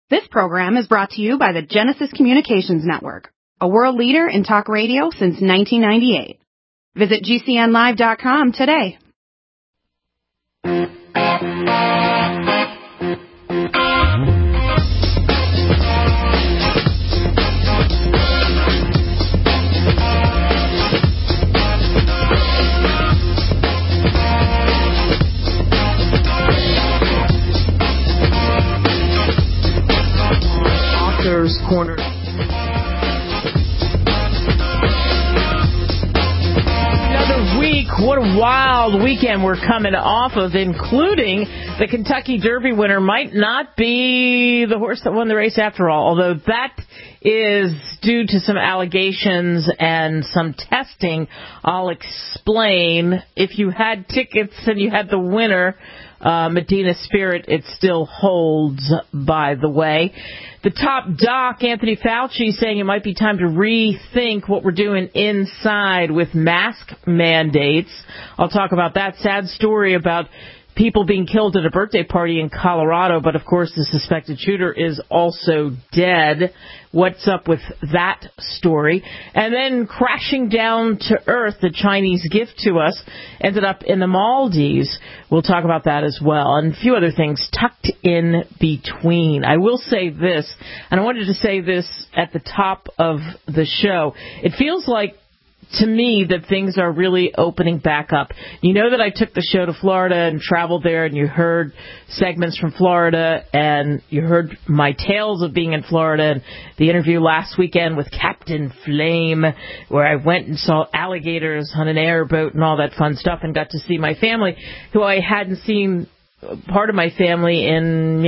This program is brought to you by the Genesis Communications Network, a world leader in talk radio since 1998. Visit GCNlive.com today. Corner. Another week. What a wild weekend we're coming off of, including the Kentucky Derby winner might not be the horse that won the race after all, although that is due to some allegations and some testing. I'll explain. If you had tickets and you had the winner, Medina Spirit, it still holds, by the way. The top doc, Anthony Fauci, saying it might be time to rethink what we're doing inside with mask mandates. I'll talk about that sad story about people being killed at a birthday party in Colorado, but of course the suspected shooter is also dead. What's up with that story? And then crashing down to earth, the Chinese gift to us ended up in the Maldives. We'll talk about that as well, and a few other things tucked in between. I will say this, and I wanted to say this at the top of the show. It feels like, to me, that things are really opening back up. You know that I took the show to Florida and traveled there, and you heard segments from Florida, and you heard my tales of being in Florida, and the interview last weekend with Captain Flame, where I went and saw alligators on an airboat and all that fun stuff, and got to see my family, who I hadn't seen, part of my family, in,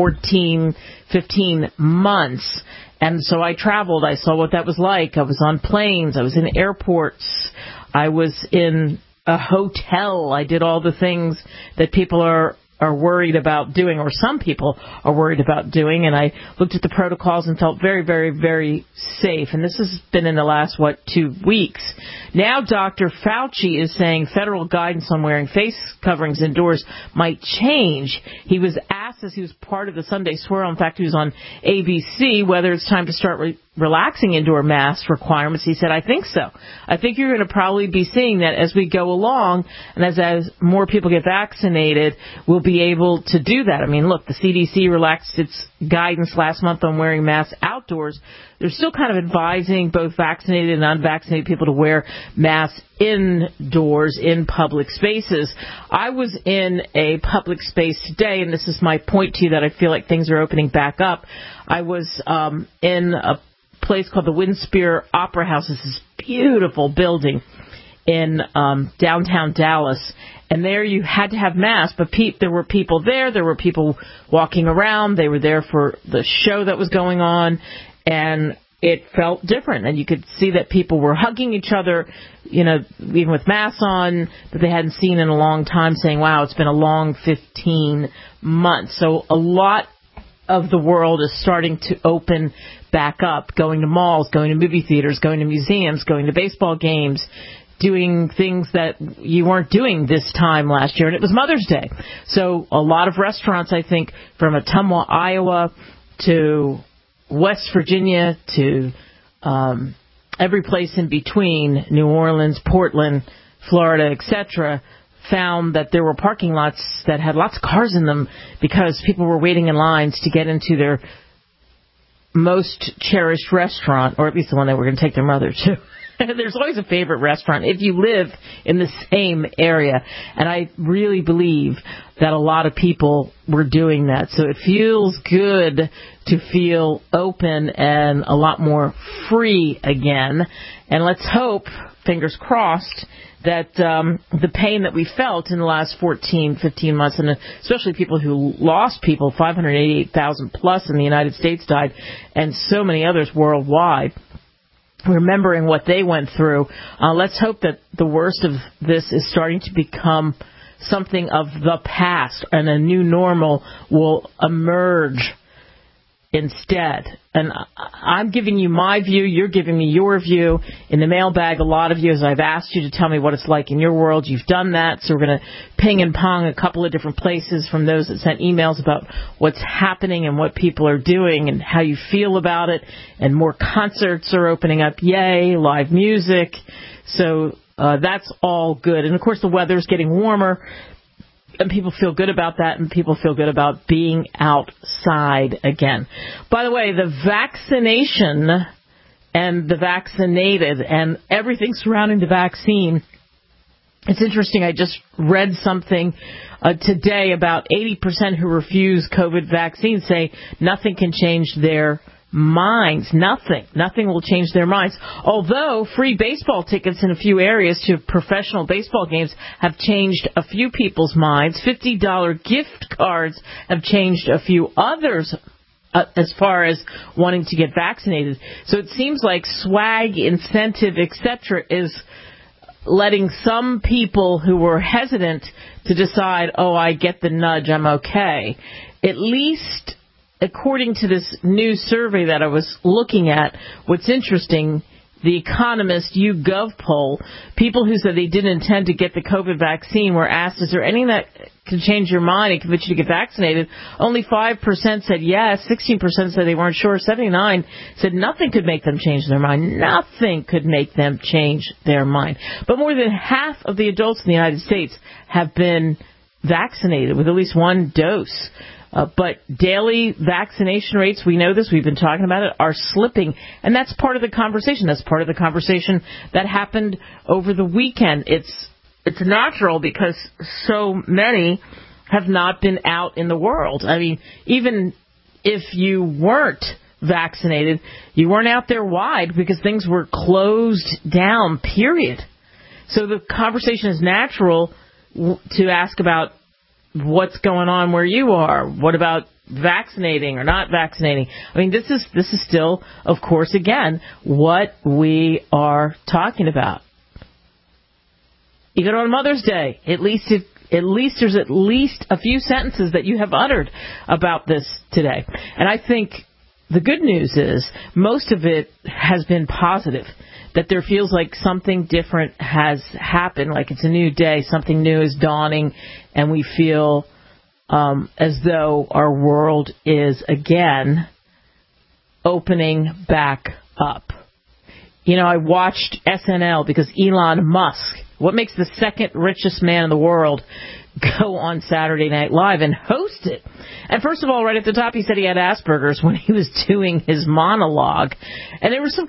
14, 15 months. And so I traveled. I saw what that was like. I was on planes. I was in airports. I was in a hotel. I did all the things that people are worried about doing, or some people are worried about doing. And I looked at the protocols and felt very, very, very safe. And this has been in the last, 2 weeks. Now Dr. Fauci is saying federal guidance on wearing face coverings indoors might change. He was asked, as he was part of the Sunday Swirl, in fact, he was on ABC, whether it's time to start relaxing indoor mask requirements. He said, I think so. I think you're going to probably be seeing that as we go along, and as more people get vaccinated, we'll be able to do that. I mean, look, the CDC relaxed its guidance last month on wearing masks outdoors. They're still kind of advising both vaccinated and unvaccinated people to wear masks indoors in public spaces. I was in a public space today, and this is my point to you, that I feel like things are opening back up. I was in a place called the Winspear Opera House. This is a beautiful building in downtown Dallas. And there you had to have masks, but there were people there. There were people walking around. They were there for the show that was going on, and it felt different. And you could see that people were hugging each other, even with masks on, that they hadn't seen in a long time, saying, wow, it's been a long 15 months. So a lot of the world is starting to open back up, going to malls, going to movie theaters, going to museums, going to baseball games, doing things that you weren't doing this time last year, and it was Mother's Day. So a lot of restaurants, I think, from Ottumwa, Iowa, to West Virginia, to every place in between, New Orleans, Portland, Florida, etc., found that there were parking lots that had lots of cars in them because people were waiting in lines to get into their most cherished restaurant, or at least the one they were going to take their mother to. There's always a favorite restaurant if you live in the same area. And I really believe that a lot of people were doing that. So it feels good to feel open and a lot more free again. And let's hope, fingers crossed, that the pain that we felt in the last 14, 15 months, and especially people who lost people, 588,000 plus in the United States died, and so many others worldwide, remembering what they went through. Let's hope that the worst of this is starting to become something of the past, and a new normal will emerge instead. And I'm giving you my view. You're giving me your view. In the mailbag, a lot of you, as I've asked you to tell me what it's like in your world, you've done that. So we're going to ping and pong a couple of different places from those that sent emails about what's happening and what people are doing and how you feel about it. And more concerts are opening up. Yay, live music. So that's all good. And, of course, the weather's getting warmer. And people feel good about that, and people feel good about being outside again. By the way, the vaccination and the vaccinated and everything surrounding the vaccine, it's interesting. I just read something today about 80% who refuse COVID vaccines say nothing can change their minds. Nothing will change their minds. Although free baseball tickets in a few areas to professional baseball games have changed a few people's minds. $50 gift cards have changed a few others as far as wanting to get vaccinated. So it seems like swag, incentive, etc. is letting some people who were hesitant to decide, oh, I get the nudge, I'm okay. At least according to this new survey that I was looking at, what's interesting, the Economist YouGov poll, people who said they didn't intend to get the COVID vaccine were asked, is there anything that can change your mind and convince you to get vaccinated? Only 5% said yes, 16% said they weren't sure, 79% said nothing could make them change their mind. Nothing could make them change their mind. But more than half of the adults in the United States have been vaccinated with at least one dose. But daily vaccination rates, we know this, we've been talking about it, are slipping. And that's part of the conversation. That's part of the conversation that happened over the weekend. It's natural because so many have not been out in the world. I mean, even if you weren't vaccinated, you weren't out there wide because things were closed down, period. So the conversation is natural to ask about what's going on where you are. What about vaccinating or not vaccinating? I mean, this is still, of course, again, what we are talking about. Even on Mother's Day, at least there's at least a few sentences that you have uttered about this today. And I think the good news is most of it has been positive, that there feels like something different has happened, like it's a new day, something new is dawning, and we feel as though our world is again opening back up. You know, I watched SNL because Elon Musk, what makes the second richest man in the world, go on Saturday Night Live and host it. And first of all, right at the top, he said he had Asperger's when he was doing his monologue. And there was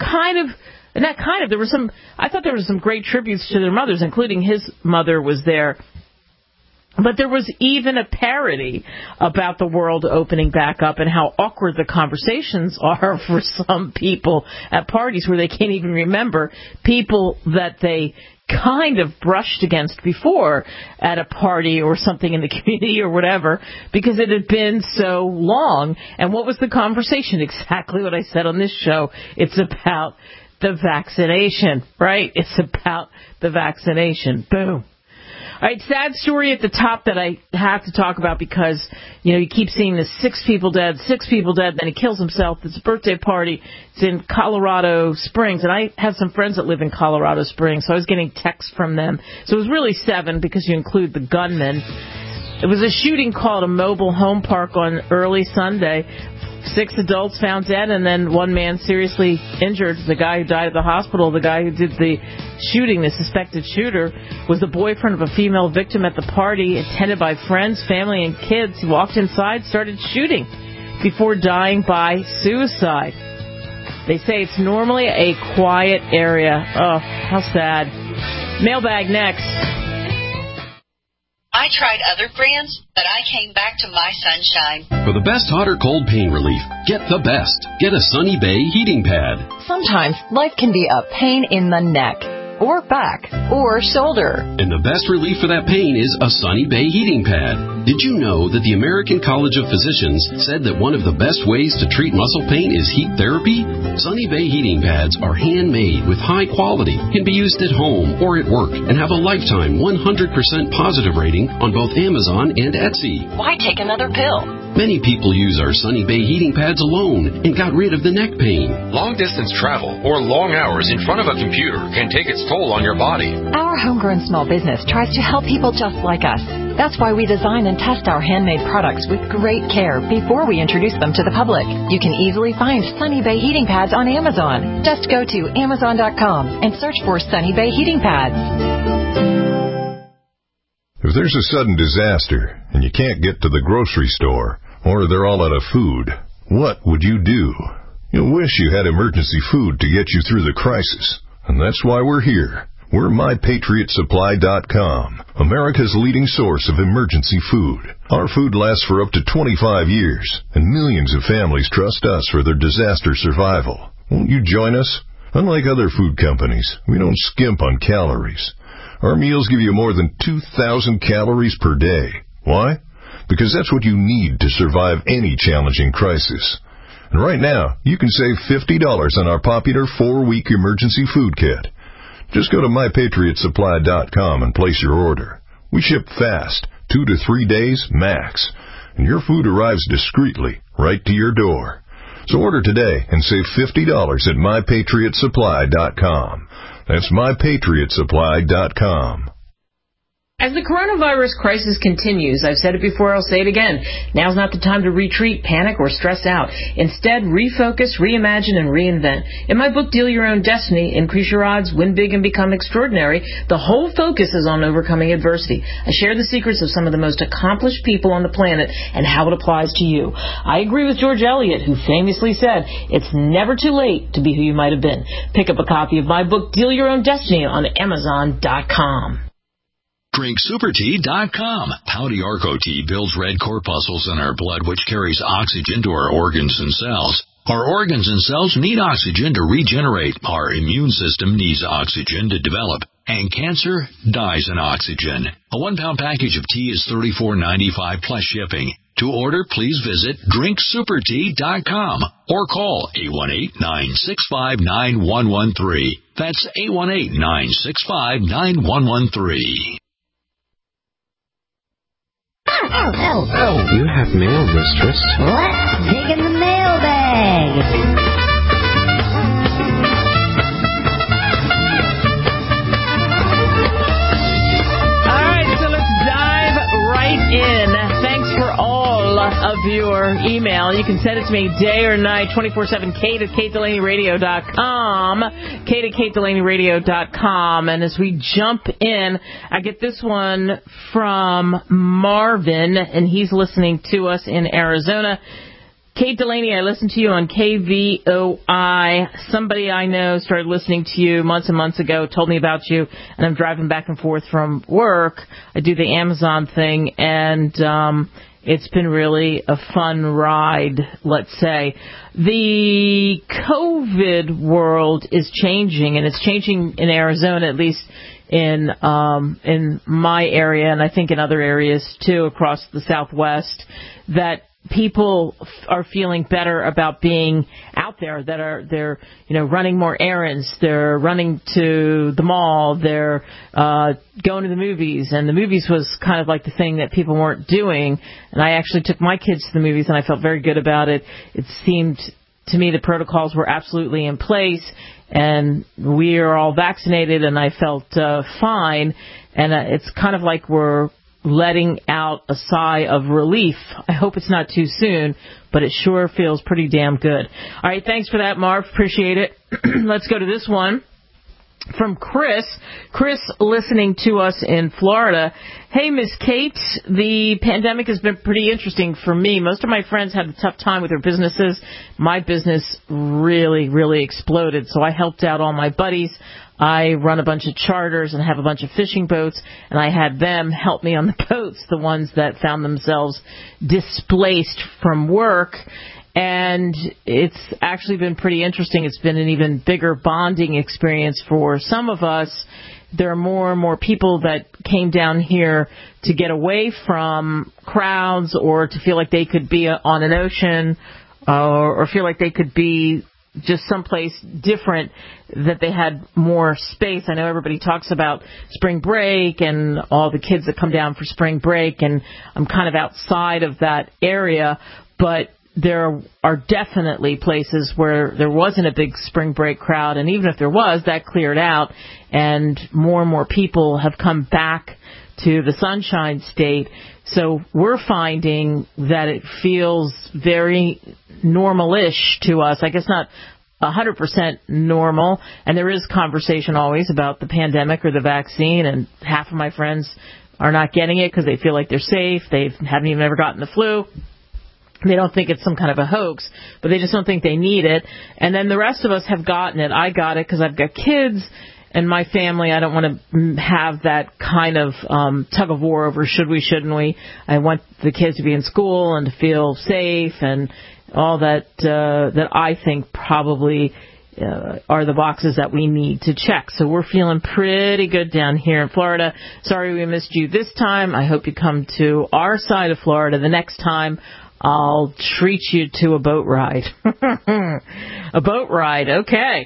I thought there were some great tributes to their mothers, including his mother was there. But there was even a parody about the world opening back up and how awkward the conversations are for some people at parties where they can't even remember people that they kind of brushed against before at a party or something in the community or whatever, because it had been so long. And what was the conversation? Exactly what I said on this show. It's about the vaccination, right? It's about the vaccination. Boom. All right, sad story at the top that I have to talk about because, you know, you keep seeing the 6 people dead, then he kills himself. It's a birthday party. It's in Colorado Springs, and I have some friends that live in Colorado Springs, so I was getting texts from them. So it was really 7 because you include the gunman. It was a shooting call at a mobile home park on early Sunday. 6 adults found dead, and then 1 man seriously injured. The guy who died at the hospital, the guy who did the shooting, the suspected shooter, was the boyfriend of a female victim at the party, attended by friends, family, and kids. He walked inside, started shooting before dying by suicide. They say it's normally a quiet area. Oh, how sad. Mailbag next. I tried other brands, but I came back to My Sunshine. For the best hot or cold pain relief, get the best. Get a Sunny Bay heating pad. Sometimes life can be a pain in the neck, or back, or shoulder. And the best relief for that pain is a Sunny Bay heating pad. Did you know that the American College of Physicians said that one of the best ways to treat muscle pain is heat therapy? Sunny Bay heating pads are handmade with high quality, can be used at home or at work, and have a lifetime 100% positive rating on both Amazon and Etsy. Why take another pill? Many people use our Sunny Bay heating pads alone and got rid of the neck pain. Long-distance travel or long hours in front of a computer can take its toll on your body. Our homegrown small business tries to help people just like us. That's why we design and test our handmade products with great care before we introduce them to the public. You can easily find Sunny Bay heating pads on Amazon. Just go to Amazon.com and search for Sunny Bay heating pads. If there's a sudden disaster and you can't get to the grocery store, or they're all out of food, what would you do? You'll wish you had emergency food to get you through the crisis. And that's why we're here. We're MyPatriotSupply.com, America's leading source of emergency food. Our food lasts for up to 25 years, and millions of families trust us for their disaster survival. Won't you join us? Unlike other food companies, we don't skimp on calories. Our meals give you more than 2,000 calories per day. Why? Because that's what you need to survive any challenging crisis. And right now, you can save $50 on our popular 4-week emergency food kit. Just go to MyPatriotSupply.com and place your order. We ship fast, 2 to 3 days max, and your food arrives discreetly right to your door. So order today and save $50 at MyPatriotSupply.com. That's MyPatriotSupply.com. As the coronavirus crisis continues, I've said it before, I'll say it again, now's not the time to retreat, panic, or stress out. Instead, refocus, reimagine, and reinvent. In my book, Deal Your Own Destiny, Increase Your Odds, Win Big, and Become Extraordinary, the whole focus is on overcoming adversity. I share the secrets of some of the most accomplished people on the planet and how it applies to you. I agree with George Eliot, who famously said, it's never too late to be who you might have been. Pick up a copy of my book, Deal Your Own Destiny, on Amazon.com. DrinkSuperTea.com. Pouty Arco tea builds red corpuscles in our blood, which carries oxygen to our organs and cells. Our organs and cells need oxygen to regenerate. Our immune system needs oxygen to develop. And cancer dies in oxygen. A 1-pound package of tea is $34.95 plus shipping. To order, please visit DrinkSuperTea.com or call 818-965-9113. That's 818-965-9113. Oh. You have mail, mistress. Let's dig in the mailbag. All right, so let's dive right in. Thanks for all of your email. You can send it to me day or night, 24/7, Kate@KateDelaneyRadio.com, Kate@KateDelaneyRadio.com. And as we jump in, I get this one from Marvin, and he's listening to us in Arizona. Kate Delaney, I listened to you on KVOI. Somebody I know started listening to you months and months ago, told me about you, and I'm driving back and forth from work. I do the Amazon thing, and it's been really a fun ride, let's say. The COVID world is changing, and it's changing in Arizona, at least in my area, and I think in other areas too across the Southwest, that people are feeling better about being out there, they're running more errands, they're running to the mall, they're going to the movies, and the movies was kind of like the thing that people weren't doing. And I actually took my kids to the movies, and I felt very good about it. It seemed to me the protocols were absolutely in place, and we are all vaccinated, and I felt fine. And it's kind of like we're letting out a sigh of relief. I hope it's not too soon, but it sure feels pretty damn good. All right, thanks for that, Marv. Appreciate it. Let's go to this one from Chris. Chris listening to us in Florida. Hey, Miss Kate, the pandemic has been pretty interesting for me. Most of my friends had a tough time with their businesses. My business really, really exploded, so I helped out all my buddies. I run a bunch of charters and have a bunch of fishing boats, and I had them help me on the boats, the ones that found themselves displaced from work. And it's actually been pretty interesting. It's been an even bigger bonding experience for some of us. There are more and more people that came down here to get away from crowds or to feel like they could be on an ocean or feel like they could be just someplace different, that they had more space. I know everybody talks about spring break and all the kids that come down for spring break, and I'm kind of outside of that area, but there are definitely places where there wasn't a big spring break crowd, and even if there was, that cleared out, and more people have come back to the Sunshine State. So we're finding that it feels very normal-ish to us. I guess not 100% normal, and there is conversation always about the pandemic or the vaccine, and half of my friends are not getting it because they feel like they're safe. They haven't even ever gotten the flu. They don't think it's some kind of a hoax, but they just don't think they need it. And then the rest of us have gotten it. I got it because I've got kids and my family. I don't want to have that kind of tug of war over should we, shouldn't we. I want the kids to be in school and to feel safe and all that that I think probably are the boxes that we need to check. So we're feeling pretty good down here in Florida. Sorry we missed you this time. I hope you come to our side of Florida the next time. I'll treat you to a boat ride. A boat ride, okay.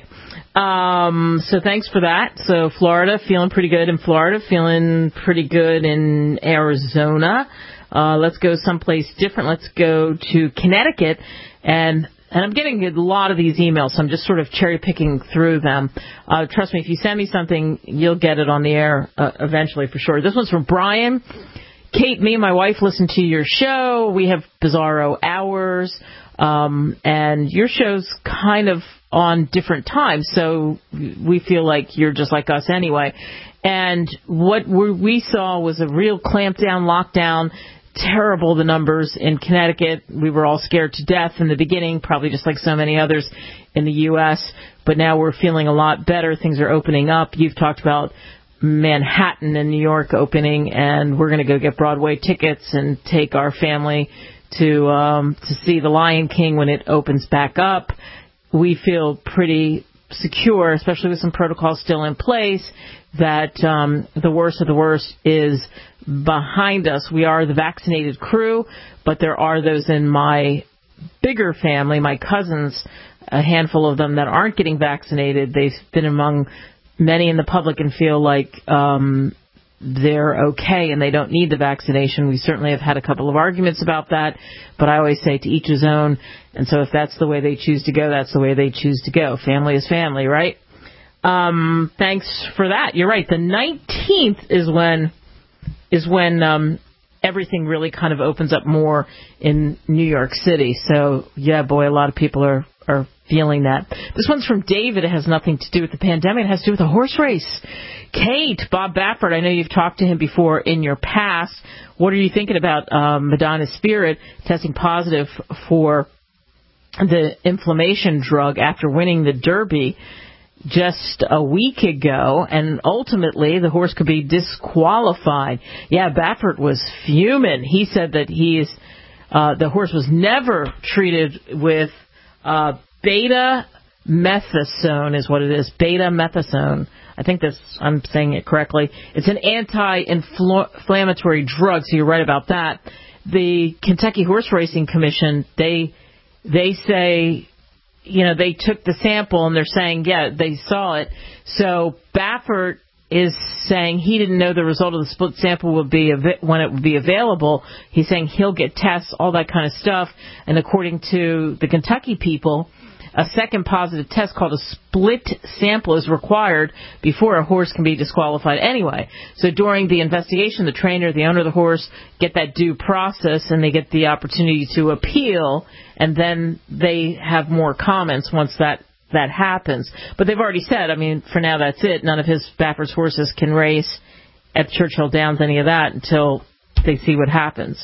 So thanks for that. So Florida, feeling pretty good in Florida, feeling pretty good in Arizona. Let's go someplace different. Let's go to Connecticut. And I'm getting a lot of these emails, so I'm just sort of cherry-picking through them. Trust me, if you send me something, you'll get it on the air eventually for sure. This one's from Brian. Kate, me and my wife listen to your show. We have Bizarro Hours, and your show's kind of on different times, so we feel like you're just like us anyway. And what we saw was a real clampdown, lockdown, terrible, the numbers in Connecticut. We were all scared to death in the beginning, probably just like so many others in the U.S., but now we're feeling a lot better. Things are opening up. You've talked about Manhattan and New York opening, and we're going to go get Broadway tickets and take our family to see The Lion King when it opens back up. We feel pretty secure, especially with some protocols still in place, that the worst of the worst is behind us. We are the vaccinated crew, but there are those in my bigger family, my cousins, a handful of them that aren't getting vaccinated. They've been among many in the public and feel like they're okay and they don't need the vaccination. We certainly have had a couple of arguments about that, but I always say to each his own. And so if that's the way they choose to go, that's the way they choose to go. Family is family, right? Thanks for that. You're right. The 19th is when everything really kind of opens up more in New York City. So, yeah, boy, a lot of people are feeling that. This one's from David. It has nothing to do with the pandemic. It has to do with a horse race. Kate, Bob Baffert, I know you've talked to him before in your past. What are you thinking about Madonna Spirit testing positive for the inflammation drug after winning the Derby just a week ago, and ultimately the horse could be disqualified? Yeah, Baffert was fuming. He said that the horse was never treated with beta-methasone is what it is. Beta-methasone. I think I'm saying it correctly. It's an anti-inflammatory drug, so you're right about that. The Kentucky Horse Racing Commission, they say, they took the sample and they're saying, yeah, they saw it. So Baffert is saying he didn't know the result of the split sample would be when it would be available. He's saying he'll get tests, all that kind of stuff. And according to the Kentucky people, a second positive test called a split sample is required before a horse can be disqualified anyway. So during the investigation, the trainer, the owner of the horse get that due process, and they get the opportunity to appeal, and then they have more comments once that happens. But they've already said, for now that's it. None of Baffert's horses can race at Churchill Downs, any of that, until they see what happens.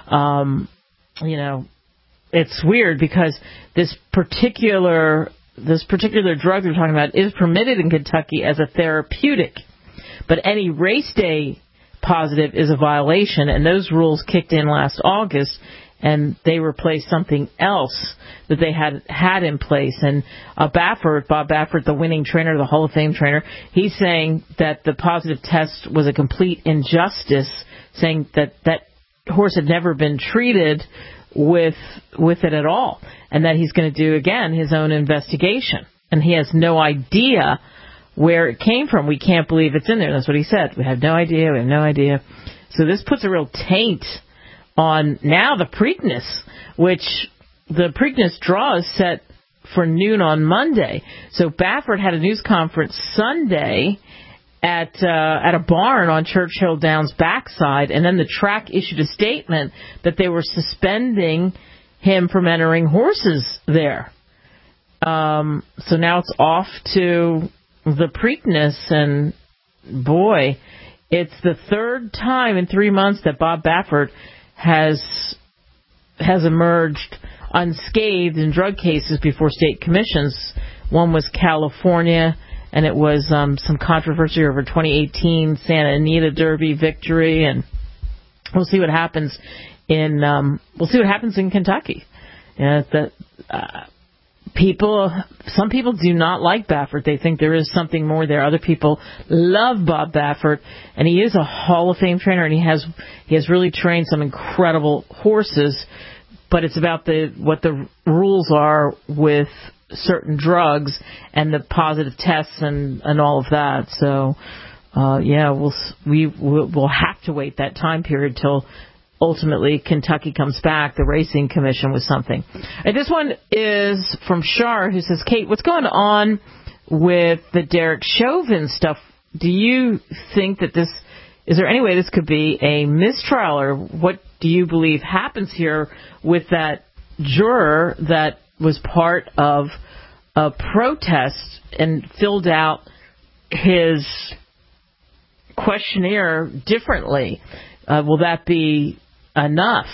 It's weird because this particular drug they're talking about is permitted in Kentucky as a therapeutic, but any race day positive is a violation, and those rules kicked in last August, and they replaced something else that they had in place. And Bob Baffert, the winning trainer, the Hall of Fame trainer, he's saying that the positive test was a complete injustice, saying that horse had never been treated with it at all, and that he's going to do, again, his own investigation. And he has no idea where it came from. We can't believe it's in there. That's what he said. We have no idea. We have no idea. So this puts a real taint on now the Preakness, which the Preakness draw is set for noon on Monday. So Baffert had a news conference Sunday at a barn on Churchill Downs backside, and then the track issued a statement that they were suspending him from entering horses there. So now it's off to the Preakness, and boy, it's the third time in 3 months that Bob Baffert has emerged unscathed in drug cases before state commissions. One was California, and it was some controversy over 2018 Santa Anita Derby victory, and we'll see what happens in Kentucky. Some people do not like Baffert. They think there is something more there. Other people love Bob Baffert, and he is a Hall of Fame trainer, and he has really trained some incredible horses. But it's about what the rules are with certain drugs and the positive tests and all of that. So we'll have to wait that time period till ultimately Kentucky comes back, the Racing Commission, with something. And this one is from Shar, who says, Kate, what's going on with the Derek Chauvin stuff? Do you think that is there any way this could be a mistrial, or what do you believe happens here with that juror that was part of a protest and filled out his questionnaire differently? Will that be enough?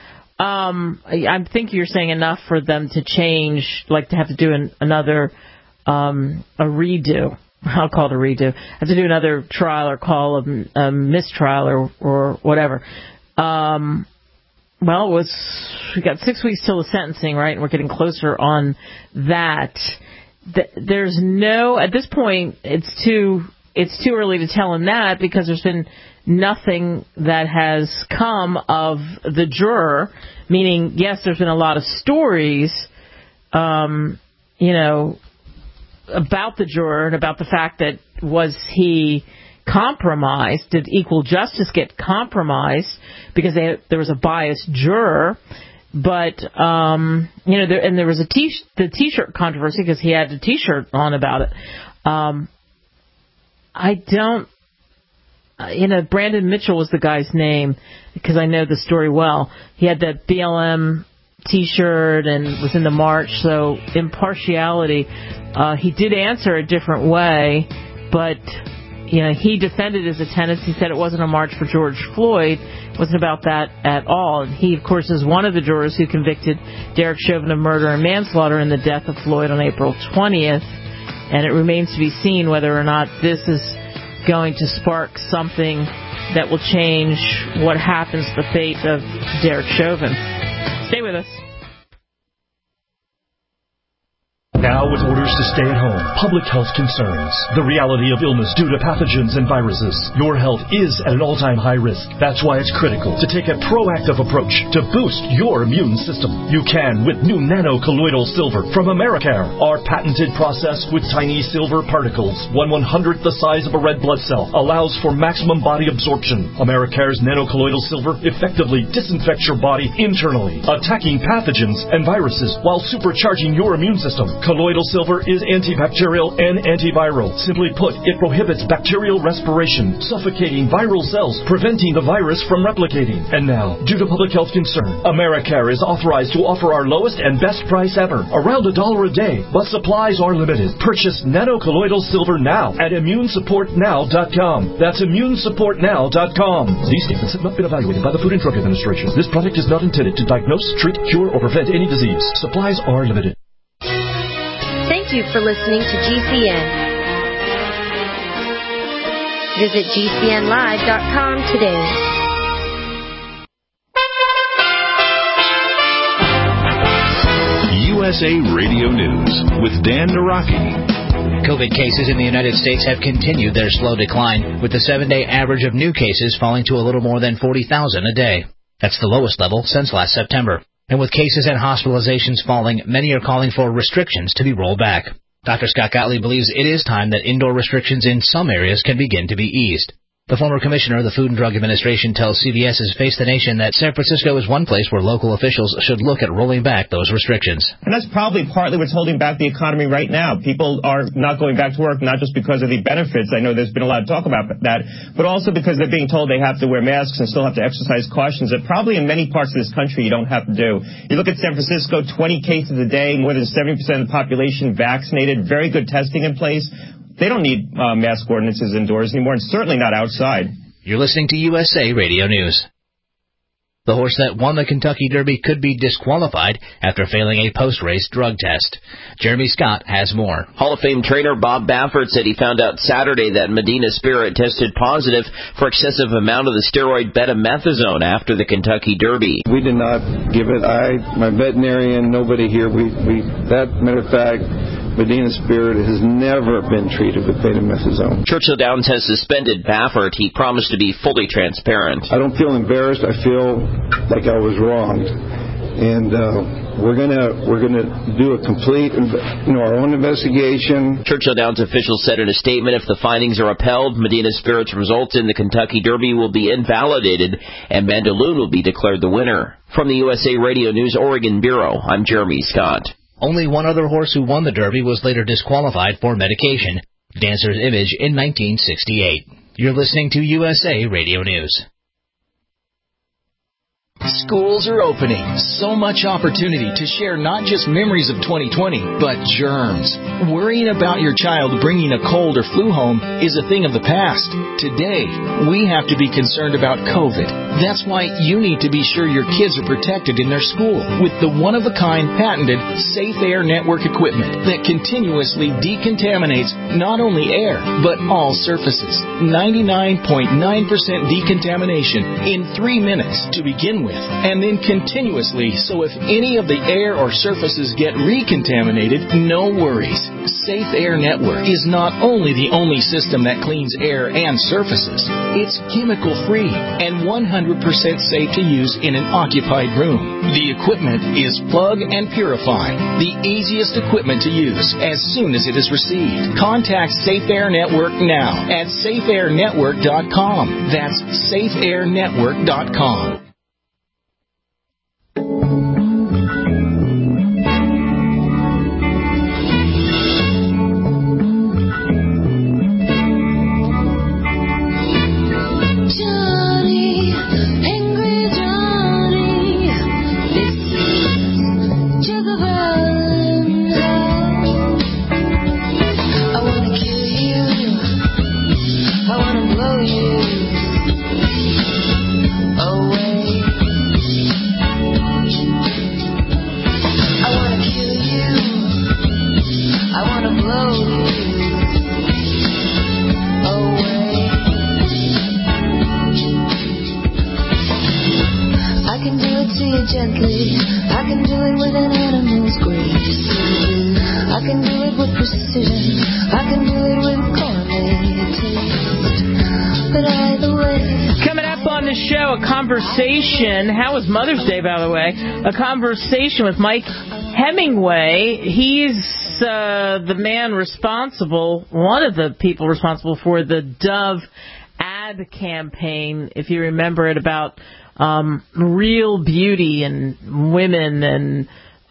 I think you're saying enough for them to change, like to have to do another a redo. I'll call it a redo. Have to do another trial or call a mistrial or whatever. Well, we got 6 weeks till the sentencing, right? And we're getting closer on that. There's no, at this point, it's too early to tell in that, because there's been nothing that has come of the juror, meaning, yes, there's been a lot of stories, about the juror and about the fact that was he compromised? Did equal justice get compromised because there was a biased juror? But there was the T-shirt controversy because he had a T-shirt on about it. Brandon Mitchell was the guy's name, because I know the story well. He had the BLM T-shirt and was in the march, so impartiality. He did answer a different way, but he defended his attendance. He said it wasn't a march for George Floyd. It wasn't about that at all. And he, of course, is one of the jurors who convicted Derek Chauvin of murder and manslaughter in the death of Floyd on April 20th. And it remains to be seen whether or not this is going to spark something that will change what happens to the fate of Derek Chauvin. Stay with us. Now with orders to stay at home, public health concerns, the reality of illness due to pathogens and viruses, your health is at an all-time high risk. That's why it's critical to take a proactive approach to boost your immune system. You can with new nano-colloidal silver from Americare. Our patented process with tiny silver particles, 1/100th the size of a red blood cell, allows for maximum body absorption. Americare's nano-colloidal silver effectively disinfects your body internally, attacking pathogens and viruses while supercharging your immune system. Colloidal silver is antibacterial and antiviral. Simply put, it prohibits bacterial respiration, suffocating viral cells, preventing the virus from replicating. And now, due to public health concern, Americare is authorized to offer our lowest and best price ever, around $1 a day. But supplies are limited. Purchase nano-colloidal silver now at immunesupportnow.com. That's immunesupportnow.com. These statements have not been evaluated by the Food and Drug Administration. This product is not intended to diagnose, treat, cure, or prevent any disease. Supplies are limited. Thank you for listening to GCN. Visit GCNlive.com today. USA Radio News with Dan Naraki. COVID cases in the United States have continued their slow decline, with the 7-day average of new cases falling to a little more than 40,000 a day. That's the lowest level since last September. And with cases and hospitalizations falling, many are calling for restrictions to be rolled back. Dr. Scott Gottlieb believes it is time that indoor restrictions in some areas can begin to be eased. The former commissioner of the Food and Drug Administration tells CBS's Face the Nation that San Francisco is one place where local officials should look at rolling back those restrictions. And that's probably partly what's holding back the economy right now. People are not going back to work, not just because of the benefits. I know there's been a lot of talk about that, but also because they're being told they have to wear masks and still have to exercise cautions that probably in many parts of this country you don't have to do. You look at San Francisco, 20 cases a day, more than 70% of the population vaccinated, very good testing in place. They don't need mask ordinances indoors anymore, and certainly not outside. You're listening to USA Radio News. The horse that won the Kentucky Derby could be disqualified after failing a post-race drug test. Jeremy Scott has more. Hall of Fame trainer Bob Baffert said he found out Saturday that Medina Spirit tested positive for excessive amount of the steroid betamethasone after the Kentucky Derby. We did not give it. My veterinarian, nobody here. That matter of fact, Medina Spirit has never been treated with betamethasone. Churchill Downs has suspended Baffert. He promised to be fully transparent. I don't feel embarrassed. I feel like I was wronged. And we're gonna do a complete, our own investigation. Churchill Downs officials said in a statement, if the findings are upheld, Medina Spirit's results in the Kentucky Derby will be invalidated, and Mandaloun will be declared the winner. From the USA Radio News Oregon Bureau, I'm Jeremy Scott. Only one other horse who won the Derby was later disqualified for medication. Dancer's Image in 1968. You're listening to USA Radio News. Schools are opening. So much opportunity to share not just memories of 2020, but germs. Worrying about your child bringing a cold or flu home is a thing of the past. Today, we have to be concerned about COVID. That's why you need to be sure your kids are protected in their school with the one-of-a-kind patented Safe Air Network equipment that continuously decontaminates not only air, but all surfaces. 99.9% decontamination in 3 minutes to begin with, and then continuously, so if any of the air or surfaces get recontaminated, no worries. Safe Air Network is not only the only system that cleans air and surfaces, it's chemical-free and 100% safe to use in an occupied room. The equipment is plug and purify, the easiest equipment to use as soon as it is received. Contact Safe Air Network now at safeairnetwork.com. That's safeairnetwork.com. Gently, I can do it with an animal's grace. I can do it with precision. I can do it with gourmet taste. But either way. Coming up on the show, a conversation. How was Mother's Day, by the way? A conversation with Mike Hemingway. He's the man responsible, one of the people responsible for the Dove ad campaign, if you remember it, about real beauty and women and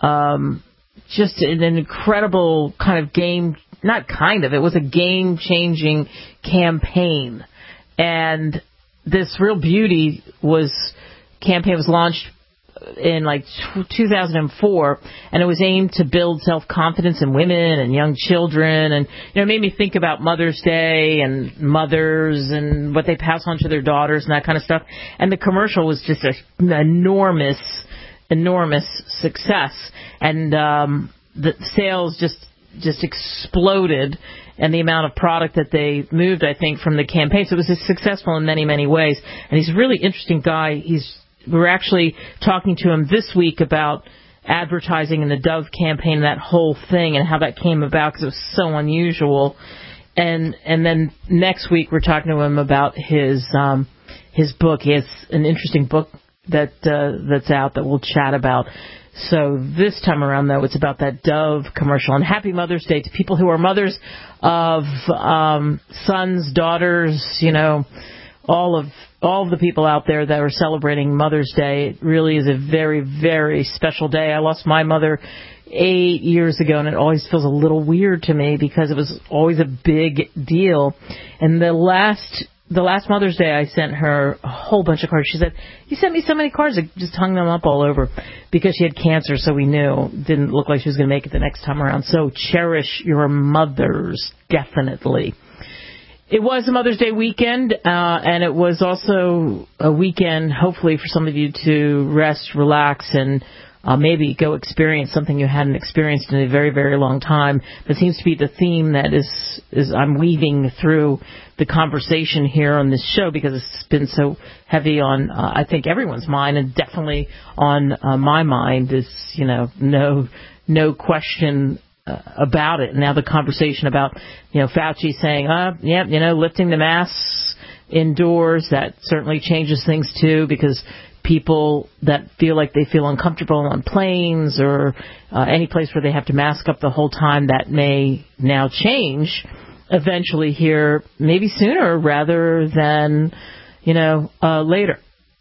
just an incredible kind of it was a game-changing campaign. And this Real Beauty campaign was launched in 2004, and it was aimed to build self-confidence in women and young children, and it made me think about Mother's Day and mothers and what they pass on to their daughters and that kind of stuff. And the commercial was just an enormous success, and the sales just exploded, and the amount of product that they moved, I think, from the campaign. So it was successful in many, many ways. And he's a really interesting guy. We're actually talking to him this week about advertising in the Dove campaign, that whole thing, and how that came about, because it was so unusual. And then next week we're talking to him about his book. He has an interesting book that's out that we'll chat about. So this time around, though, it's about that Dove commercial. And happy Mother's Day to people who are mothers of sons, daughters, all of the people out there that are celebrating Mother's Day. It really is a very, very special day. I lost my mother 8 years ago, and it always feels a little weird to me because it was always a big deal. And the last Mother's Day, I sent her a whole bunch of cards. She said, "You sent me so many cards." I just hung them up all over because she had cancer, so we knew. Didn't look like she was going to make it the next time around. So cherish your mothers, definitely. It was a Mother's Day weekend, and it was also a weekend, hopefully, for some of you to rest, relax, and maybe go experience something you hadn't experienced in a very, very long time. That seems to be the theme that is I'm weaving through the conversation here on this show because it's been so heavy on, I think, everyone's mind, and definitely on my mind is, no question about it. Now the conversation about, Fauci saying, lifting the masks indoors, that certainly changes things too, because people that feel like they feel uncomfortable on planes or any place where they have to mask up the whole time, that may now change eventually here, maybe sooner rather than, later.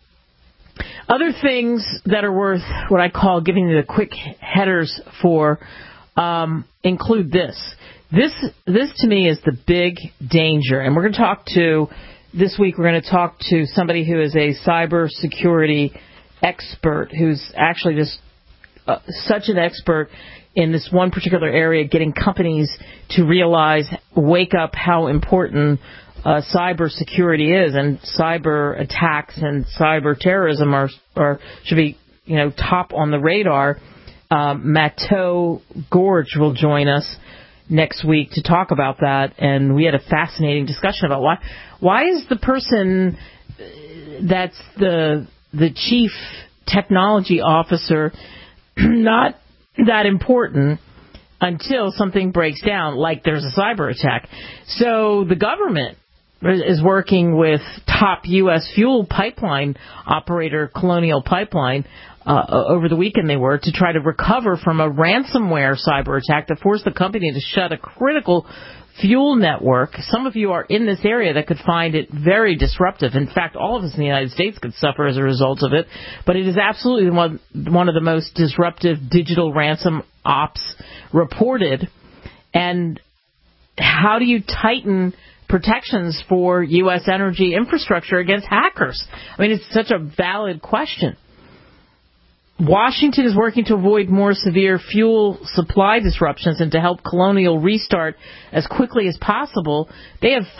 Other things that are worth what I call giving you the quick headers for include this. This to me is the big danger, and we're going to this week we're going to talk to somebody who is a cybersecurity expert, who's actually just such an expert in this one particular area, getting companies to wake up how important cybersecurity is, and cyber attacks and cyber terrorism should be top on the radar. Matteau Gorge will join us next week to talk about that, and we had a fascinating discussion about why is the person that's the chief technology officer not that important until something breaks down, like there's a cyber attack. So the government is working with top U.S. fuel pipeline operator Colonial Pipeline. Over the weekend they were, to try to recover from a ransomware cyber attack that forced the company to shut a critical fuel network. Some of you are in this area that could find it very disruptive. In fact, all of us in the United States could suffer as a result of it. But it is absolutely one of the most disruptive digital ransom ops reported. And how do you tighten protections for U.S. energy infrastructure against hackers? I mean, it's such a valid question. Washington is working to avoid more severe fuel supply disruptions and to help Colonial restart as quickly as possible. They have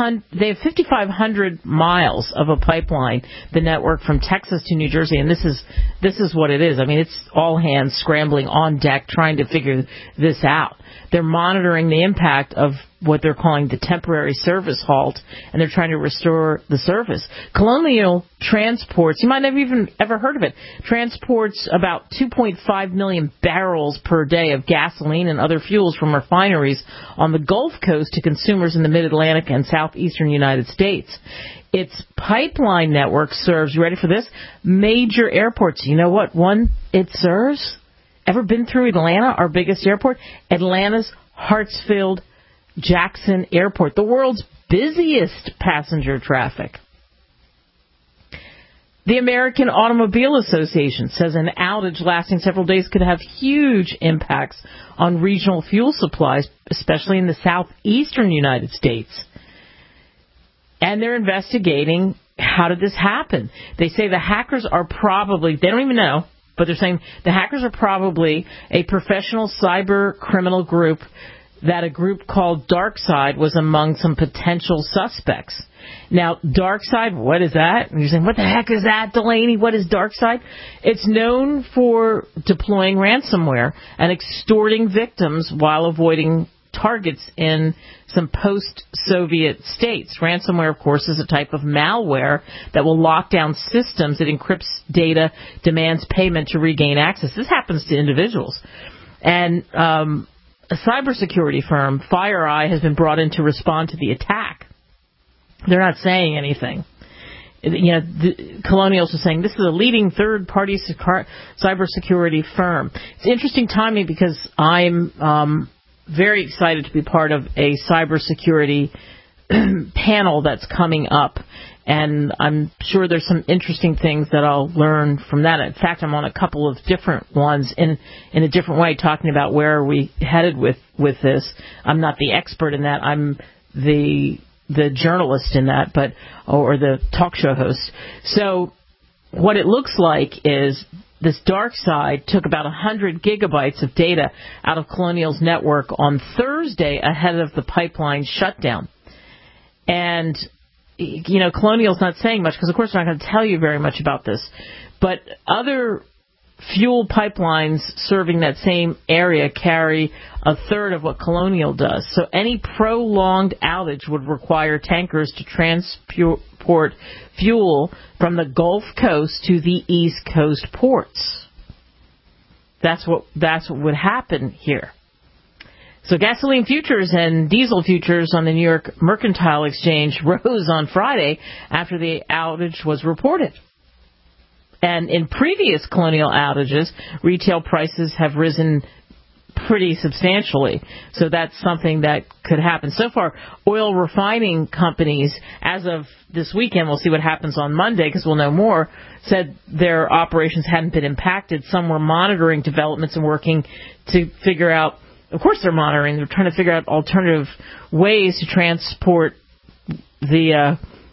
5,500 miles of a pipeline, the network from Texas to New Jersey, and this is what it is. I mean, it's all hands scrambling on deck trying to figure this out. They're monitoring the impact of what they're calling the temporary service halt, and they're trying to restore the service. Colonial transports, you might have even ever heard of it, transports about 2.5 million barrels per day of gasoline and other fuels from refineries on the Gulf Coast to consumers in the Mid-Atlantic and southeastern United States. Its pipeline network serves, you ready for this, major airports. You know what one it serves? Ever been through Atlanta, our biggest airport? Atlanta's Hartsfield-Jackson Airport, the world's busiest passenger traffic. The American Automobile Association says an outage lasting several days could have huge impacts on regional fuel supplies, especially in the southeastern United States. And they're investigating how did this happen. They say the hackers are probably, they don't even know, but they're saying the hackers are probably a professional cyber criminal group, that a group called DarkSide was among some potential suspects. Now, DarkSide, what is that? And you're saying, what the heck is that, Delaney? What is DarkSide? It's known for deploying ransomware and extorting victims while avoiding targets in some post-Soviet states. Ransomware, of course, is a type of malware that will lock down systems. It encrypts data, demands payment to regain access. This happens to individuals. And a cybersecurity firm, FireEye, has been brought in to respond to the attack. They're not saying anything. Colonials was saying this is a leading third-party cybersecurity firm. It's interesting timing because I'm very excited to be part of a cybersecurity panel that's coming up. And I'm sure there's some interesting things that I'll learn from that. In fact, I'm on a couple of different ones in a different way, talking about where are we headed with this. I'm not the expert in that. I'm the journalist in that, or the talk show host. So what it looks like is this dark side took about 100 gigabytes of data out of Colonial's network on Thursday ahead of the pipeline shutdown. And Colonial's not saying much because, of course, they're not going to tell you very much about this. But other fuel pipelines serving that same area carry a third of what Colonial does. So any prolonged outage would require tankers to transport fuel from the Gulf Coast to the East Coast ports. That's what would happen here. So gasoline futures and diesel futures on the New York Mercantile Exchange rose on Friday after the outage was reported. And in previous Colonial outages, retail prices have risen pretty substantially. So that's something that could happen. So far, oil refining companies, as of this weekend, we'll see what happens on Monday because we'll know more, said their operations hadn't been impacted. Some were monitoring developments and working to figure out. Of course they're monitoring. They're trying to figure out alternative ways to transport the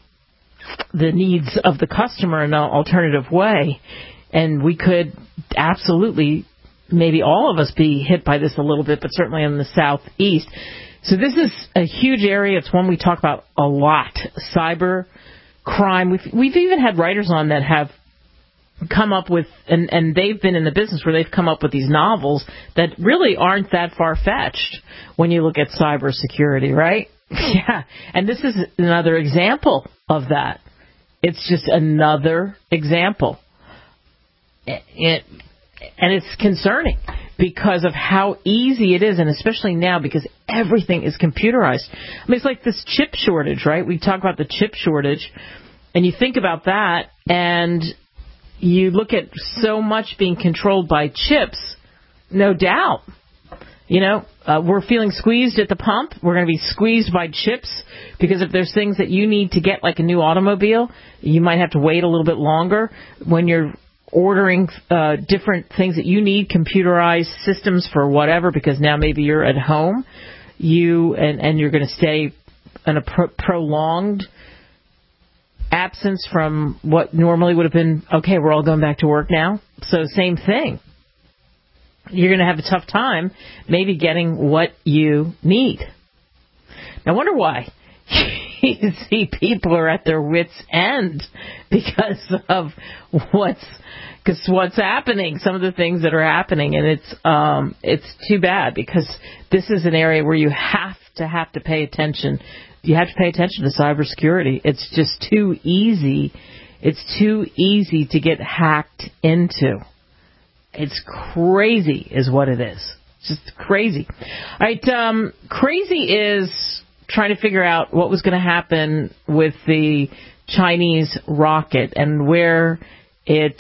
needs of the customer in an alternative way. And we could absolutely, maybe all of us, be hit by this a little bit, but certainly in the southeast. So this is a huge area. It's one we talk about a lot. Cyber crime. We've even had writers on that have come up with, and they've been in the business where they've come up with these novels that really aren't that far-fetched when you look at cybersecurity, right? Yeah, and this is another example of that. It's just another example. And it's concerning because of how easy it is, and especially now because everything is computerized. I mean, it's like this chip shortage, right? We talk about the chip shortage, and you think about that, and you look at so much being controlled by chips, no doubt. We're feeling squeezed at the pump. We're going to be squeezed by chips because if there's things that you need to get, like a new automobile, you might have to wait a little bit longer. When you're ordering different things that you need, computerized systems for whatever, because now maybe you're at home, and you're going to stay in a prolonged absence from what normally would have been, okay, we're all going back to work now. So same thing. You're going to have a tough time maybe getting what you need. Now, I wonder why. You see people are at their wits' end because of what's happening, some of the things that are happening, and it's too bad because this is an area where you have to pay attention. You have to pay attention to cybersecurity. It's just too easy. It's too easy to get hacked into. It's crazy is what it is. It's just crazy. All right, crazy is trying to figure out what was going to happen with the Chinese rocket and where it,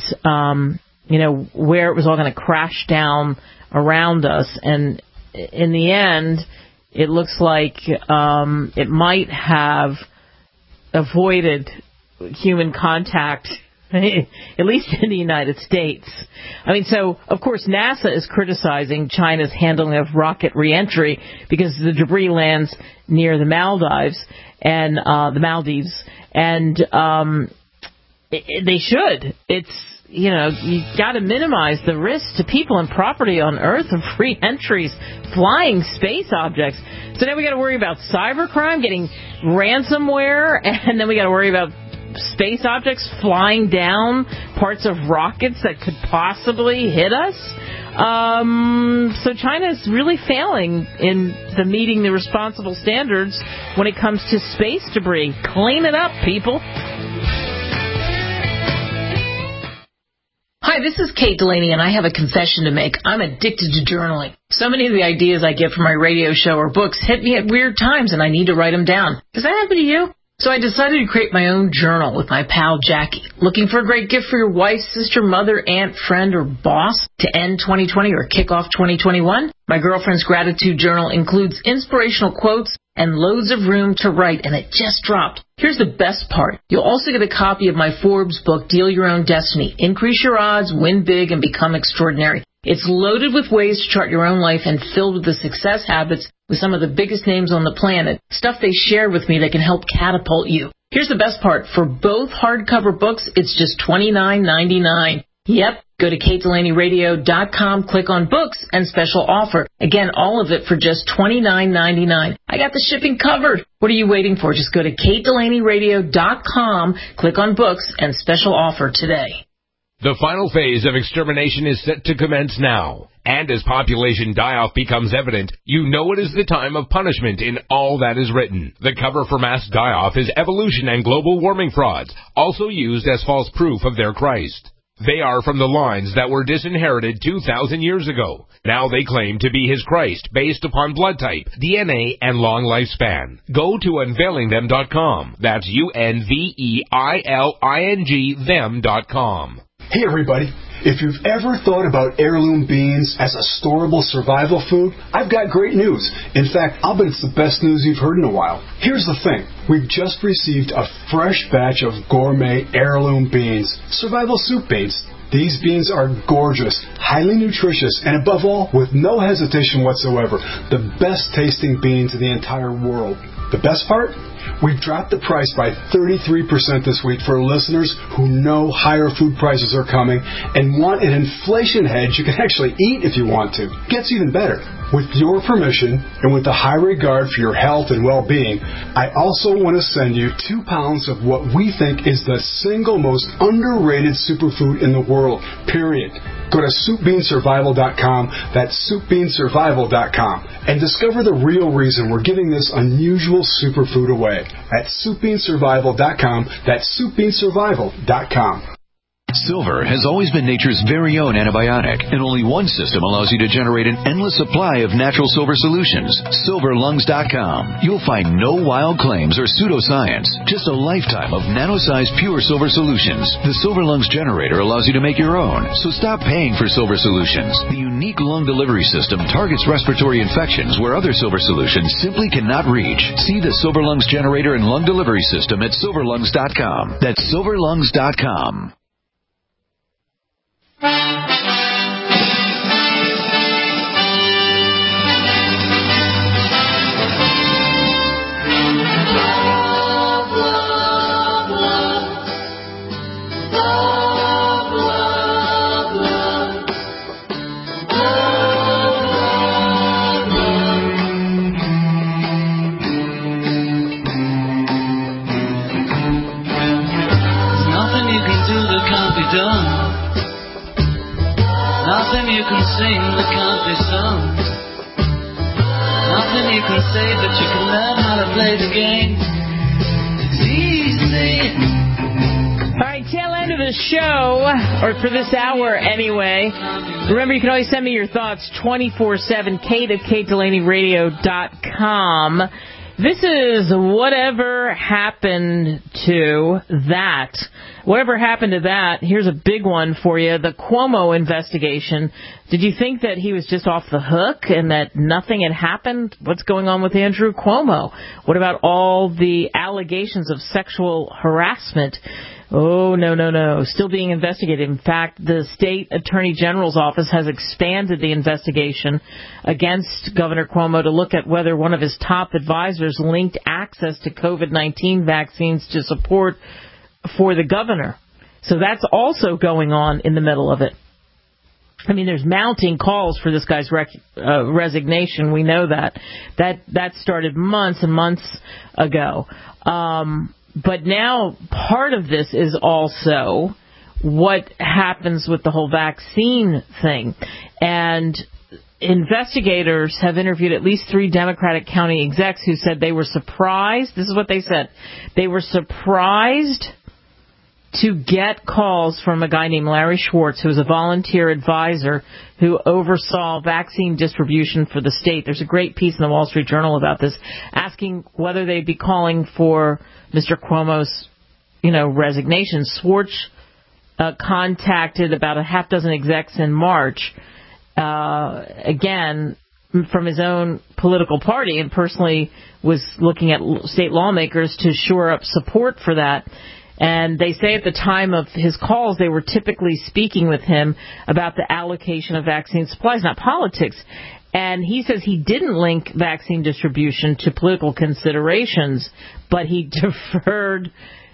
where it was all going to crash down around us. And in the end, it looks like it might have avoided human contact, at least in the United States. I mean, so, of course, NASA is criticizing China's handling of rocket reentry because the debris lands near the Maldives, and they should. It's, you got to minimize the risk to people and property on Earth of re-entries, flying space objects. So now we got to worry about cybercrime, getting ransomware, and then we got to worry about space objects flying down parts of rockets that could possibly hit us. So China is really failing in meeting the responsible standards when it comes to space debris. Clean it up, people. Hi, this is Kate Delaney, and I have a confession to make. I'm addicted to journaling. So many of the ideas I get from my radio show or books hit me at weird times, and I need to write them down. Does that happen to you? So I decided to create my own journal with my pal Jackie. Looking for a great gift for your wife, sister, mother, aunt, friend, or boss to end 2020 or kick off 2021? My girlfriend's gratitude journal includes inspirational quotes and loads of room to write, and it just dropped. Here's the best part. You'll also get a copy of my Forbes book, Deal Your Own Destiny. Increase your odds, win big, and become extraordinary. It's loaded with ways to chart your own life and filled with the success habits with some of the biggest names on the planet. Stuff they shared with me that can help catapult you. Here's the best part. For both hardcover books, it's just $29.99. Yep. Go to KateDelaneyRadio.com, click on books, and special offer. Again, all of it for just $29.99. I got the shipping covered. What are you waiting for? Just go to KateDelaneyRadio.com, click on books, and special offer today. The final phase of extermination is set to commence now. And as population die-off becomes evident, you know it is the time of punishment in all that is written. The cover for mass die-off is evolution and global warming frauds, also used as false proof of their Christ. They are from the lines that were disinherited 2,000 years ago. Now they claim to be his Christ based upon blood type, DNA, and long lifespan. Go to unveilingthem.com. That's UNVEILING them.com. Hey everybody, if you've ever thought about heirloom beans as a storable survival food, I've got great news. In fact, I'll bet it's the best news you've heard in a while. Here's the thing. We've just received a fresh batch of gourmet heirloom beans, survival soup beans. These beans are gorgeous, highly nutritious, and above all, with no hesitation whatsoever, the best tasting beans in the entire world. The best part? We've dropped the price by 33% this week for listeners who know higher food prices are coming and want an inflation hedge you can actually eat if you want to. Gets even better. With your permission and with a high regard for your health and well-being, I also want to send you 2 pounds of what we think is the single most underrated superfood in the world, period. Go to SoupBeanSurvival.com, that's SoupBeanSurvival.com, and discover the real reason we're giving this unusual superfood away at SoupBeanSurvival.com, that's SoupBeanSurvival.com. Silver has always been nature's very own antibiotic, and only one system allows you to generate an endless supply of natural silver solutions. SilverLungs.com. You'll find no wild claims or pseudoscience, just a lifetime of nano-sized pure silver solutions. The Silver Lungs generator allows you to make your own, so stop paying for silver solutions. The unique lung delivery system targets respiratory infections where other silver solutions simply cannot reach. See the Silver Lungs generator and lung delivery system at SilverLungs.com. That's SilverLungs.com. Nothing you can sing that can't be sung. Nothing you can say, but you can learn how to play the game. It's easy. All right, tail end of the show, or for this hour anyway. Remember, you can always send me your thoughts 24/7, Kate at KateDelaneyRadio.com. This is Whatever Happened to That. Whatever happened to that? Here's a big one for you. The Cuomo investigation. Did you think that he was just off the hook and that nothing had happened? What's going on with Andrew Cuomo? What about all the allegations of sexual harassment? Oh, no. Still being investigated. In fact, the state attorney general's office has expanded the investigation against Governor Cuomo to look at whether one of his top advisors linked access to COVID-19 vaccines to support for the governor. So that's also going on in the middle of it. I mean, there's mounting calls for this guy's resignation. We know that. That started months and months ago. But now part of this is also what happens with the whole vaccine thing. And investigators have interviewed at least 3 Democratic county execs who said they were surprised. This is what they said. They were surprised to get calls from a guy named Larry Schwartz, who was a volunteer advisor who oversaw vaccine distribution for the state. There's a great piece in the Wall Street Journal about this, asking whether they'd be calling for Mr. Cuomo's, resignation. Schwartz contacted about a half dozen execs in March, again, from his own political party, and personally was looking at state lawmakers to shore up support for that. And they say at the time of his calls, they were typically speaking with him about the allocation of vaccine supplies, not politics. And he says he didn't link vaccine distribution to political considerations, but he deferred,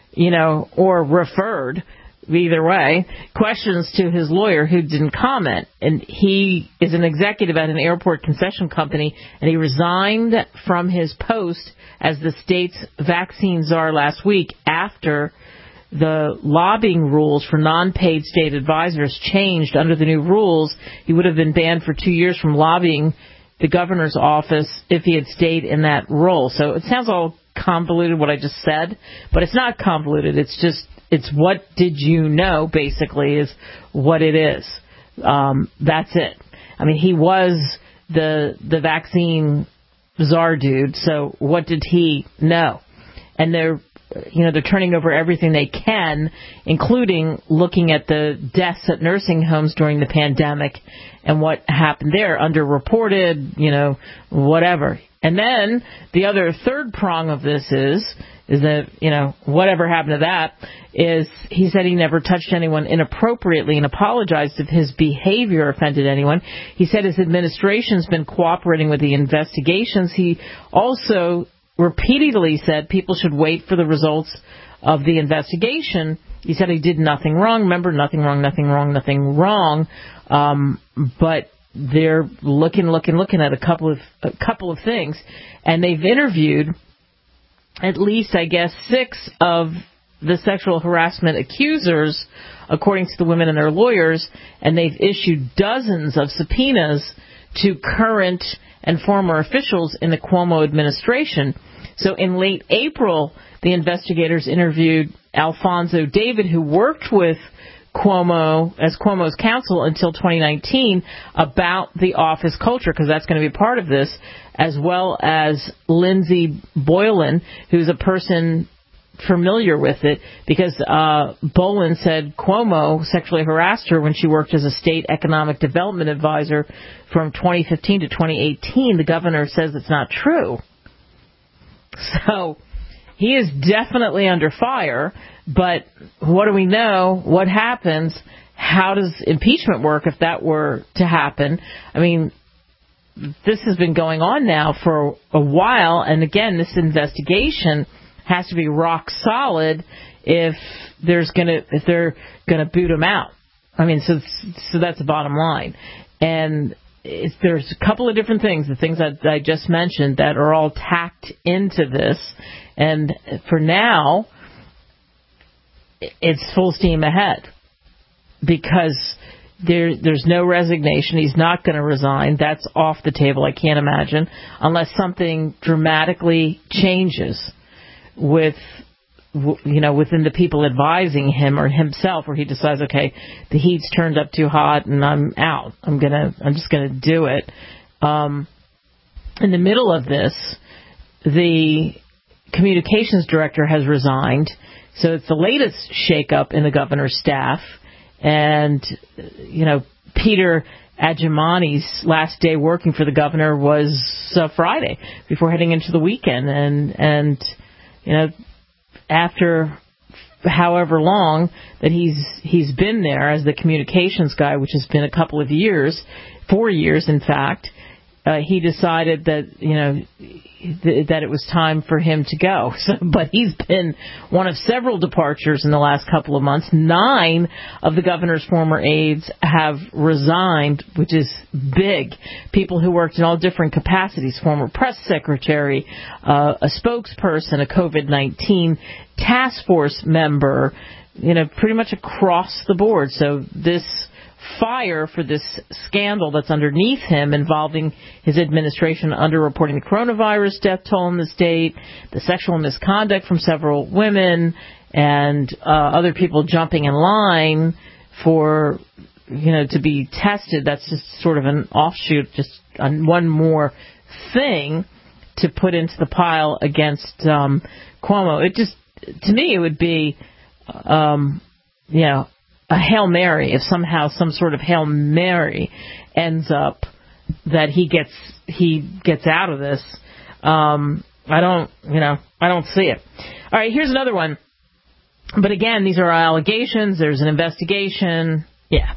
or referred, either way, questions to his lawyer, who didn't comment. And he is an executive at an airport concession company, and he resigned from his post as the state's vaccine czar last week after the lobbying rules for non-paid state advisors changed. Under the new rules, he would have been banned for 2 years from lobbying the governor's office if he had stayed in that role. So it sounds all convoluted, what I just said, but it's not convoluted. It's what did you know, basically, is what it is. That's it. I mean, he was the vaccine czar dude, so what did he know? And they're turning over everything they can, including looking at the deaths at nursing homes during the pandemic and what happened there, underreported, whatever. And then the other third prong of this is that, whatever happened to that is he said he never touched anyone inappropriately and apologized if his behavior offended anyone. He said his administration's been cooperating with the investigations. He also repeatedly said people should wait for the results of the investigation. He said he did nothing wrong. Remember, nothing wrong. But they're looking at a couple of things, and they've interviewed at least, I guess, 6 of the sexual harassment accusers, according to the women and their lawyers, and they've issued dozens of subpoenas to current and former officials in the Cuomo administration. So in late April, the investigators interviewed Alfonso David, who worked with Cuomo as Cuomo's counsel until 2019, about the office culture, because that's going to be part of this, as well as Lindsay Boylan, who's a person familiar with it, because Boylan said Cuomo sexually harassed her when she worked as a state economic development advisor from 2015 to 2018. The governor says it's not true. So he is definitely under fire, but what do we know? What happens? How does impeachment work if that were to happen? I mean, this has been going on now for a while, and again, this investigation has to be rock solid if they're gonna boot him out. I mean, so that's the bottom line. And there's a couple of different things, the things that I just mentioned, that are all tacked into this. And for now, it's full steam ahead, because there's no resignation. He's not going to resign. That's off the table, I can't imagine, unless something dramatically changes within the people advising him or himself, where he decides, okay, the heat's turned up too hot and I'm out. I'm just gonna do it. In the middle of this, the communications director has resigned, so it's the latest shakeup in the governor's staff. And Peter Adjumani's last day working for the governor was Friday, before heading into the weekend, and after however long that he's been there as the communications guy, which has been a couple of years, 4 years in fact, he decided that that it was time for him to go. But he's been one of several departures in the last couple of months. 9 of the governor's former aides have resigned, which is big. People who worked in all different capacities: former press secretary, a spokesperson, a COVID-19 task force member, pretty much across the board. So this fire for this scandal that's underneath him involving his administration underreporting the coronavirus death toll in the state, the sexual misconduct from several women, and other people jumping in line for, to be tested. That's just sort of an offshoot, just one more thing to put into the pile against Cuomo. It just, to me, it would be, a Hail Mary if somehow some sort of Hail Mary ends up that he gets out of this. I don't see it. All right, here's another one. But again, these are allegations. There's an investigation. Yeah.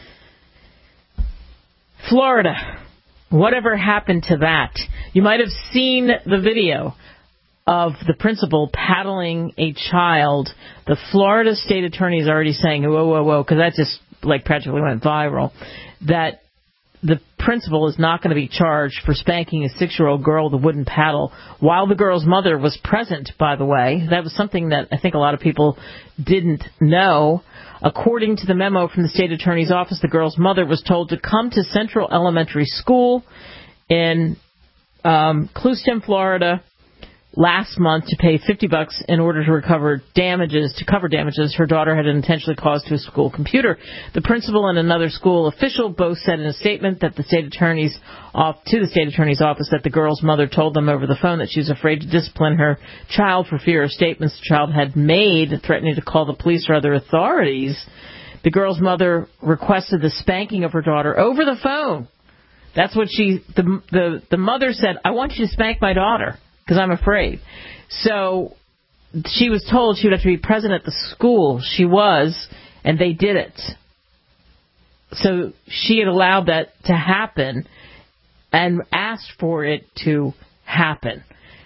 Florida. Whatever happened to that? You might have seen the video of the principal paddling a child. The Florida state attorney is already saying, whoa, because that just practically went viral, that the principal is not going to be charged for spanking a 6-year-old girl with a wooden paddle while the girl's mother was present, by the way. That was something that I think a lot of people didn't know. According to the memo from the state attorney's office, the girl's mother was told to come to Central Elementary School in Clewiston, Florida, last month to pay $50 in order to cover damages her daughter had intentionally caused to a school computer. The principal and another school official both said in a statement that the state attorney's office that the girl's mother told them over the phone that she was afraid to discipline her child for fear of statements the child had made threatening to call the police or other authorities. The girl's mother requested the spanking of her daughter over the phone. That's what the mother said, I want you to spank my daughter, because I'm afraid. So she was told she would have to be present at the school. She was, and they did it. So she had allowed that to happen and asked for it to happen.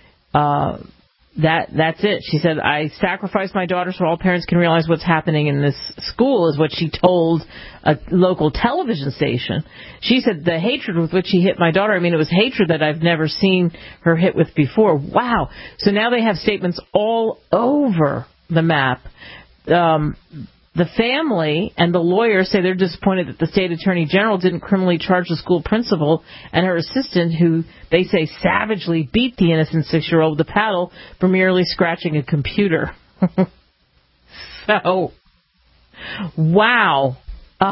That's it. She said, I sacrificed my daughter so all parents can realize what's happening in this school, is what she told a local television station. She said the hatred with which he hit my daughter, it was hatred that I've never seen her hit with before. Wow. So now they have statements all over the map. The family and the lawyer say they're disappointed that the state attorney general didn't criminally charge the school principal and her assistant, who they say savagely beat the innocent 6-year-old with a paddle for merely scratching a computer. So, wow.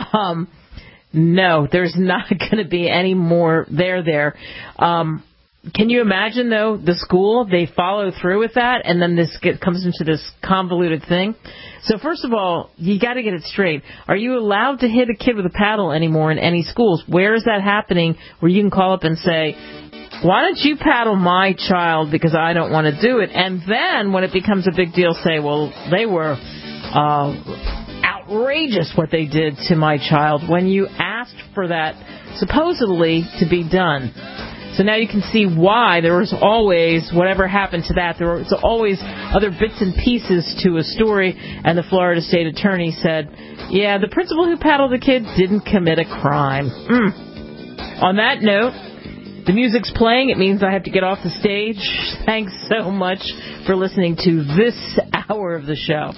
No, there's not going to be any more there. Can you imagine, though, the school, they follow through with that, and then this comes into this convoluted thing? So first of all, you got to get it straight. Are you allowed to hit a kid with a paddle anymore in any schools? Where is that happening where you can call up and say, why don't you paddle my child because I don't want to do it? And then when it becomes a big deal, say, well, they were outrageous what they did to my child when you asked for that supposedly to be done. So now you can see why there was always, whatever happened to that, there was always other bits and pieces to a story, and the Florida state attorney said, yeah, the principal who paddled the kid didn't commit a crime. On that note, the music's playing. It means I have to get off the stage. Thanks so much for listening to this hour of the show.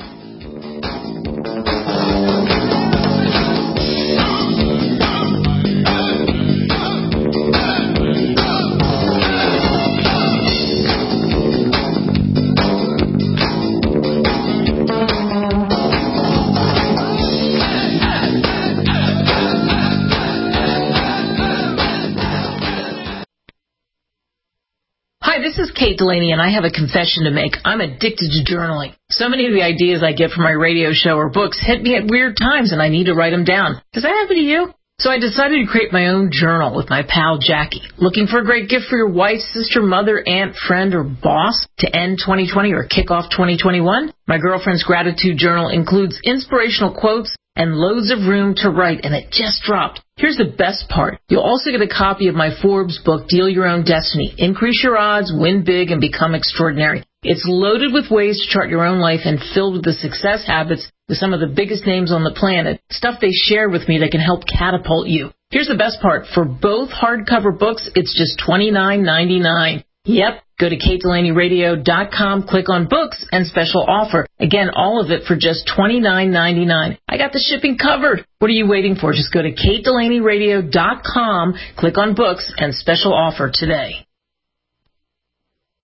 This is Kate Delaney, and I have a confession to make. I'm addicted to journaling. So many of the ideas I get from my radio show or books hit me at weird times, and I need to write them down. Does that happen to you? So I decided to create my own journal with my pal Jackie. Looking for a great gift for your wife, sister, mother, aunt, friend, or boss to end 2020 or kick off 2021? My girlfriend's gratitude journal includes inspirational quotes and loads of room to write, and it just dropped. Here's the best part. You'll also get a copy of my Forbes book, Deal Your Own Destiny. Increase your odds, win big, and become extraordinary. It's loaded with ways to chart your own life and filled with the success habits with some of the biggest names on the planet. Stuff they share with me that can help catapult you. Here's the best part. For both hardcover books, it's just $29.99. Yep. Go to KateDelaneyRadio.com, click on books and special offer. Again, all of it for just $29.99. I got the shipping covered. What are you waiting for? Just go to KateDelaneyRadio.com, click on books and special offer today.